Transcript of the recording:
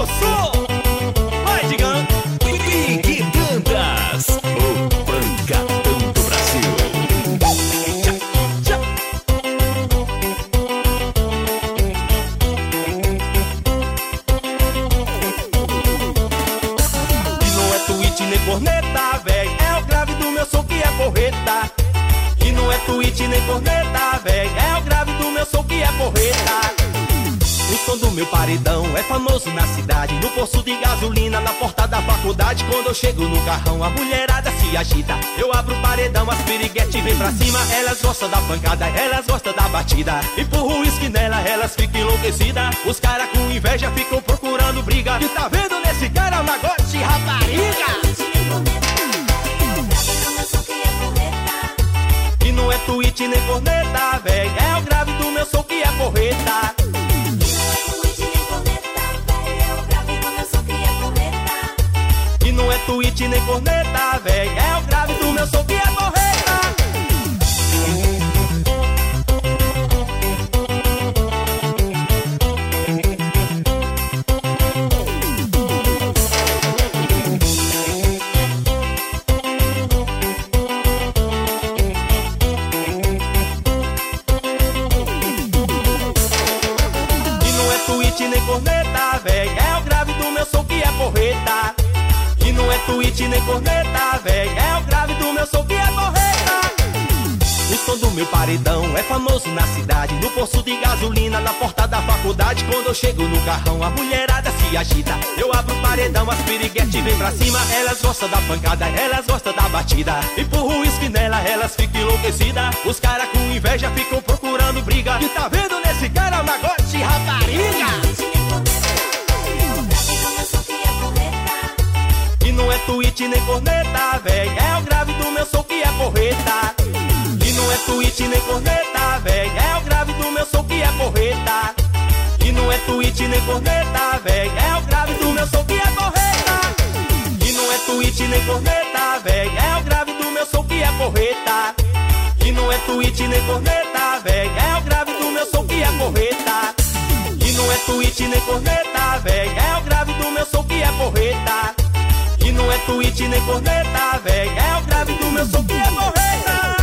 eu sou. Vai, Digão. Big Bandas, o pancadão do Brasil. E não é tweet nem corneta, véi, é o grave do meu som que é porreta. E não é tweet nem corneta, véi, é o grave do meu som que é porreta. O som do meu paredão é famoso na cidade, no posto de gasolina, na porta da faculdade. Quando eu chego no carrão, a mulherada se agita. Eu abro o paredão, as piriguetes vem pra cima. Elas gostam da pancada, elas gostam da batida. Empurro o uísque nela, elas ficam enlouquecidas. Os caras com inveja ficam procurando briga. E tá vendo nesse cara um negócio de rapariga? E não é tweet nem corneta, véi, é o grave do meu som que é porreta. E não é tweet nem corneta, véi, é o grave do meu som que é porreta. E não é tweet nem corneta, véi, é o grave do meu som que é porreta. E não é tweet nem corneta, véi, é o grave do meu som que é porreta. O som do meu paredão é famoso na cidade, no posto de gasolina, na porta da faculdade. Quando eu chego no carrão, a mulherada se agita. Eu abro o paredão, as piriguetes vem pra cima. Elas gostam da pancada, elas gostam da batida. Empurro o uísque nela, elas ficam enlouquecidas. Os caras com inveja ficam procurando briga. E tá vendo nesse cara um negócio de rapariga? E não é tweet nem corneta, véi, é o grave do meu som que é porreta. E não é tweet nem corneta, véi, é o grave do meu som que é porreta. E não é tweet nem corneta, véi, é o grave do meu som que é porreta. E não é tweet nem corneta, véi, é o grave do meu som que é porreta. E não é tweet nem corneta, véi, é o grave do meu som que é porreta. E não é tweet nem corneta, véi, é o grave do meu som que é porreta. E não é tweet nem corneta, véi, é o grave do meu som que é porreta.